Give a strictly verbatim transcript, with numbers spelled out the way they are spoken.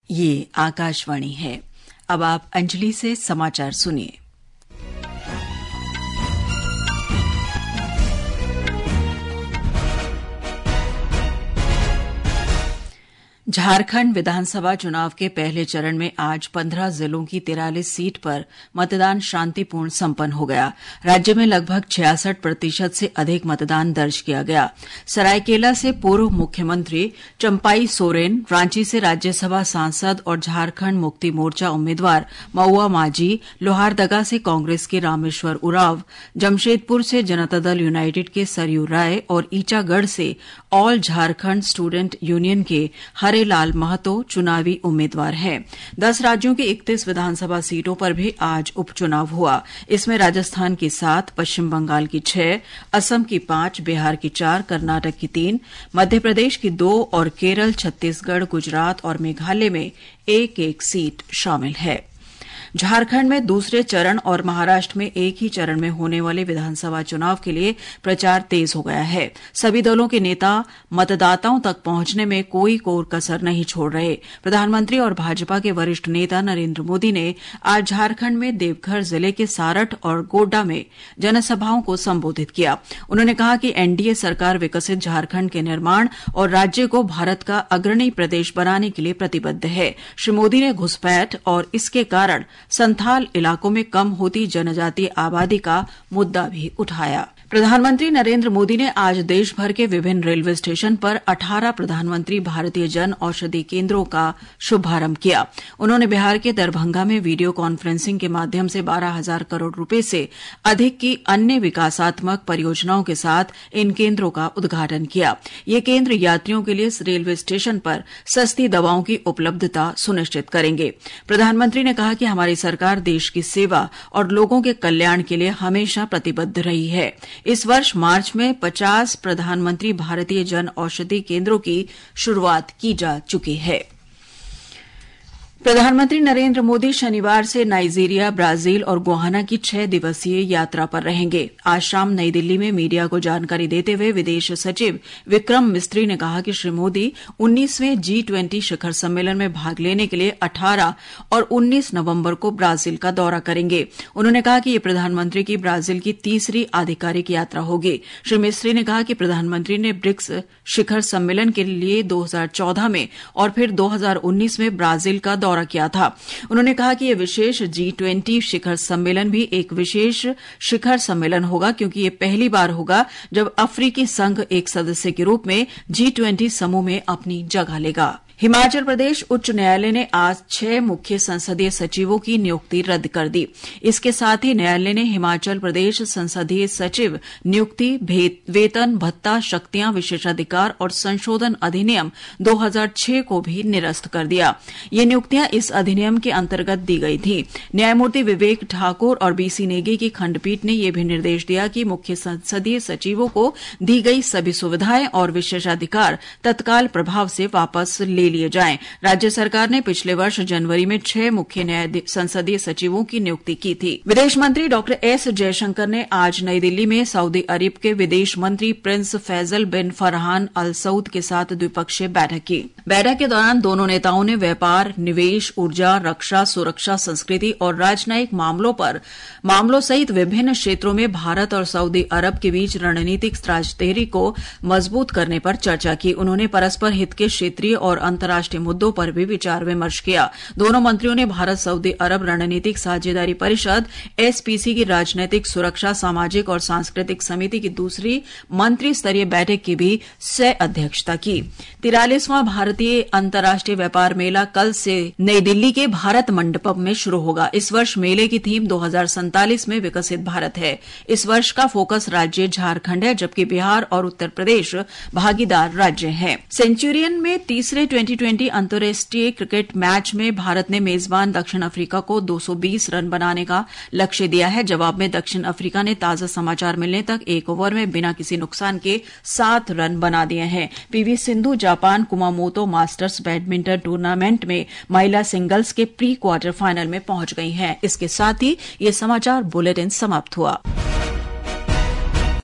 ये आकाशवाणी है। अब आप अंजलि से समाचार सुनिए। झारखंड विधानसभा चुनाव के पहले चरण में आज पंद्रह जिलों की तिरालीस सीट पर मतदान शांतिपूर्ण संपन्न हो गया। राज्य में लगभग छियासठ प्रतिशत से अधिक मतदान दर्ज किया गया। सरायकेला से पूर्व मुख्यमंत्री चंपाई सोरेन, रांची से राज्यसभा सांसद और झारखंड मुक्ति मोर्चा उम्मीदवार मऊआ माझी, लोहारदगा से कांग्रेस के रामेश्वर उरांव, जमशेदपुर से जनता दल यूनाइटेड के सरयू राय और ईचागढ़ से ऑल झारखंड स्टूडेंट यूनियन के हरेलाल महतो चुनावी उम्मीदवार हैं। दस राज्यों की इकतीस विधानसभा सीटों पर भी आज उपचुनाव हुआ। इसमें राजस्थान की सात, पश्चिम बंगाल की छह, असम की पांच, बिहार की चार, कर्नाटक की तीन, मध्य प्रदेश की दो और केरल, छत्तीसगढ़, गुजरात और मेघालय में एक एक सीट शामिल है। झारखंड में दूसरे चरण और महाराष्ट्र में एक ही चरण में होने वाले विधानसभा चुनाव के लिए प्रचार तेज हो गया है। सभी दलों के नेता मतदाताओं तक पहुंचने में कोई कोर कसर नहीं छोड़ रहे। प्रधानमंत्री और भाजपा के वरिष्ठ नेता नरेंद्र मोदी ने आज झारखंड में देवघर जिले के सारठ और गोड्डा में जनसभाओं को संबोधित किया। उन्होंने कहा कि एनडीए सरकार विकसित झारखंड के निर्माण और राज्य को भारत का अग्रणी प्रदेश बनाने के लिए प्रतिबद्ध है। श्री मोदी ने घुसपैठ और इसके कारण संथाल इलाकों में कम होती जनजातीय आबादी का मुद्दा भी उठाया। प्रधानमंत्री नरेंद्र मोदी ने आज देश भर के विभिन्न रेलवे स्टेशन पर अठारह प्रधानमंत्री भारतीय जन औषधि केंद्रों का शुभारंभ किया। उन्होंने बिहार के दरभंगा में वीडियो कॉन्फ्रेंसिंग के माध्यम से बारह हजार करोड़ रुपए से अधिक की अन्य विकासात्मक परियोजनाओं के साथ इन केंद्रों का उद्घाटन किया। ये केंद्र यात्रियों के लिए रेलवे स्टेशन पर सस्ती दवाओं की उपलब्धता सुनिश्चित करेंगे। प्रधानमंत्री ने कहा कि हमारी सरकार देश की सेवा और लोगों के कल्याण के लिए हमेशा प्रतिबद्ध रही है। इस वर्ष मार्च में पचास प्रधानमंत्री भारतीय जन औषधि केंद्रों की शुरुआत की जा चुकी है। प्रधानमंत्री नरेंद्र मोदी शनिवार से नाइजीरिया, ब्राजील और गोहाना की छह दिवसीय यात्रा पर रहेंगे। आज शाम नई दिल्ली में मीडिया को जानकारी देते हुए विदेश सचिव विक्रम मिस्त्री ने कहा कि श्री मोदी उन्नीसवें जी ट्वेंटी शिखर सम्मेलन में भाग लेने के लिए अठारह और उन्नीस नवंबर को ब्राजील का दौरा करेंगे। उन्होंने कहा कि ये प्रधानमंत्री की ब्राजील की तीसरी आधिकारिक यात्रा होगी। श्री मिस्त्री ने कहा कि प्रधानमंत्री ने ब्रिक्स शिखर सम्मेलन के लिए दो हजार चौदह में और फिर दो हजार उन्नीस में ब्राजील का दौरा किया था। उन्होंने कहा कि यह विशेष जी ट्वेंटी शिखर सम्मेलन भी एक विशेष शिखर सम्मेलन होगा, क्योंकि यह पहली बार होगा जब अफ्रीकी संघ एक सदस्य के रूप में जी ट्वेंटी समूह में अपनी जगह लेगा। हिमाचल प्रदेश उच्च न्यायालय ने आज छह मुख्य संसदीय सचिवों की नियुक्ति रद्द कर दी। इसके साथ ही न्यायालय ने हिमाचल प्रदेश संसदीय सचिव नियुक्ति, वेतन, भत्ता, शक्तियां, विशेषाधिकार और संशोधन अधिनियम दो हजार छह को भी निरस्त कर दिया। ये नियुक्तियां इस अधिनियम के अंतर्गत दी गई थी। न्यायमूर्ति विवेक ठाकुर और बीसी नेगी की खंडपीठ ने यह भी निर्देश दिया कि मुख्य संसदीय सचिवों को दी गई सभी सुविधाएं और विशेषाधिकार तत्काल प्रभाव से वापस ले लिए जाएं। राज्य सरकार ने पिछले वर्ष जनवरी में छह मुख्य न्याय संसदीय सचिवों की नियुक्ति की थी। विदेश मंत्री डॉक्टर एस जयशंकर ने आज नई दिल्ली में सऊदी अरब के विदेश मंत्री prince Faisal bin Farhan Al Saud के साथ द्विपक्षीय बैठक की। बैठक के दौरान दोनों नेताओं ने व्यापार, निवेश, ऊर्जा, रक्षा, सुरक्षा, संस्कृति और राजनयिक मामलों पर मामलों सहित विभिन्न क्षेत्रों में भारत और सऊदी अरब के बीच रणनीतिक साझेदारी को मजबूत करने पर चर्चा की। उन्होंने परस्पर हित के क्षेत्रीय और अंतर्राष्ट्रीय मुद्दों पर भी विचार विमर्श किया। दोनों मंत्रियों ने भारत सऊदी अरब रणनीतिक साझेदारी परिषद एसपीसी की राजनीतिक सुरक्षा, सामाजिक और सांस्कृतिक समिति की दूसरी मंत्री स्तरीय बैठक की भी सह अध्यक्षता की। तिरालीसवां भारतीय अंतर्राष्ट्रीय व्यापार मेला कल से नई दिल्ली के भारत मंडपम में शुरू होगा। इस वर्ष मेले की थीम दो हजार सैंतालीस में विकसित भारत है। इस वर्ष का फोकस राज्य झारखंड है, जबकि बिहार और उत्तर प्रदेश भागीदार राज्य हैं। सेंचुरियन में तीसरे ट्वेंटी ट्वेंटी अंतर्राष्ट्रीय क्रिकेट मैच में भारत ने मेजबान दक्षिण अफ्रीका को दो सौ बीस रन बनाने का लक्ष्य दिया है। जवाब में दक्षिण अफ्रीका ने ताजा समाचार मिलने तक एक ओवर में बिना किसी नुकसान के सात रन बना दिए हैं। PV Sindhu Japan Kumamoto Masters badminton tournament में महिला सिंगल्स के प्री क्वार्टर फाइनल में पहुंच गई हैं। इसके साथ ही ये समाचार बुलेटिन समाप्त हुआ।